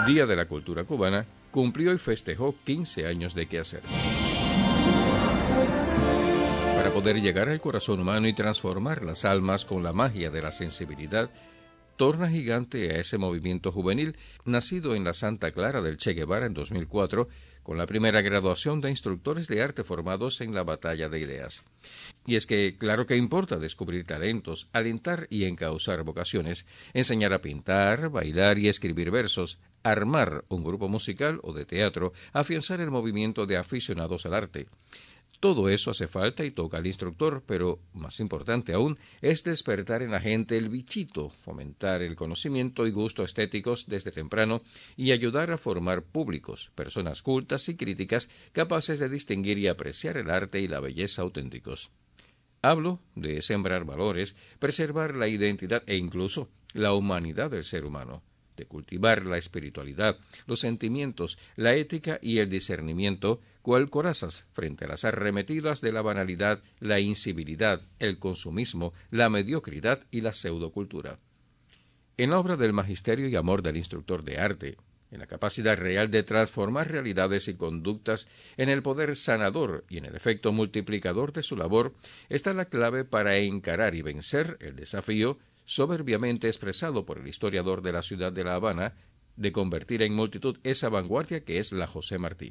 Día de la Cultura Cubana, cumplió y festejó 15 años de quehacer. Para poder llegar al corazón humano y transformar las almas con la magia de la sensibilidad, torna gigante a ese movimiento juvenil nacido en la Santa Clara del Che Guevara en 2004, con la primera graduación de instructores de arte formados en la batalla de ideas. Y es que, claro que importa descubrir talentos, alentar y encauzar vocaciones, enseñar a pintar, bailar y escribir versos, armar un grupo musical o de teatro, afianzar el movimiento de aficionados al arte. Todo eso hace falta y toca al instructor, pero, más importante aún, es despertar en la gente el bichito, fomentar el conocimiento y gusto estéticos desde temprano y ayudar a formar públicos, personas cultas y críticas capaces de distinguir y apreciar el arte y la belleza auténticos. Hablo de sembrar valores, preservar la identidad e incluso la humanidad del ser humano, de cultivar la espiritualidad, los sentimientos, la ética y el discernimiento, cual corazas frente a las arremetidas de la banalidad, la incivilidad, el consumismo, la mediocridad y la pseudocultura. En la obra del magisterio y amor del instructor de arte, en la capacidad real de transformar realidades y conductas, en el poder sanador y en el efecto multiplicador de su labor, está la clave para encarar y vencer el desafío soberbiamente expresado por el historiador de la ciudad de La Habana, de convertir en multitud esa vanguardia que es la José Martí.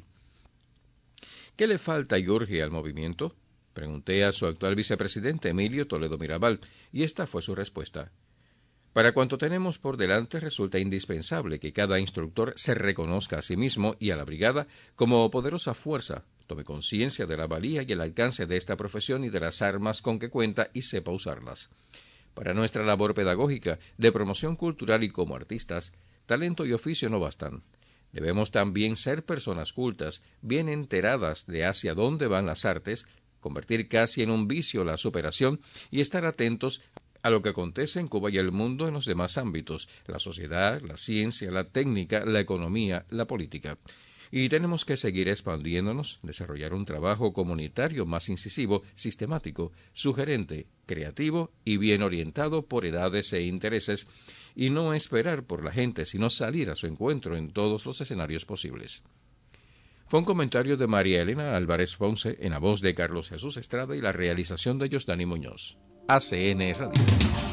¿Qué le falta y urge al movimiento? Pregunté a su actual vicepresidente Emilio Toledo Mirabal, y esta fue su respuesta. Para cuanto tenemos por delante, resulta indispensable que cada instructor se reconozca a sí mismo y a la brigada como poderosa fuerza, tome conciencia de la valía y el alcance de esta profesión y de las armas con que cuenta y sepa usarlas. Para nuestra labor pedagógica, de promoción cultural y como artistas, talento y oficio no bastan. Debemos también ser personas cultas, bien enteradas de hacia dónde van las artes, convertir casi en un vicio la superación y estar atentos a lo que acontece en Cuba y el mundo en los demás ámbitos, la sociedad, la ciencia, la técnica, la economía, la política. Y tenemos que seguir expandiéndonos, desarrollar un trabajo comunitario más incisivo, sistemático, sugerente, creativo y bien orientado por edades e intereses, y no esperar por la gente, sino salir a su encuentro en todos los escenarios posibles. Fue un comentario de María Elena Álvarez Ponce en la voz de Carlos Jesús Estrada y la realización de Yosdani Muñoz. ACN Radio.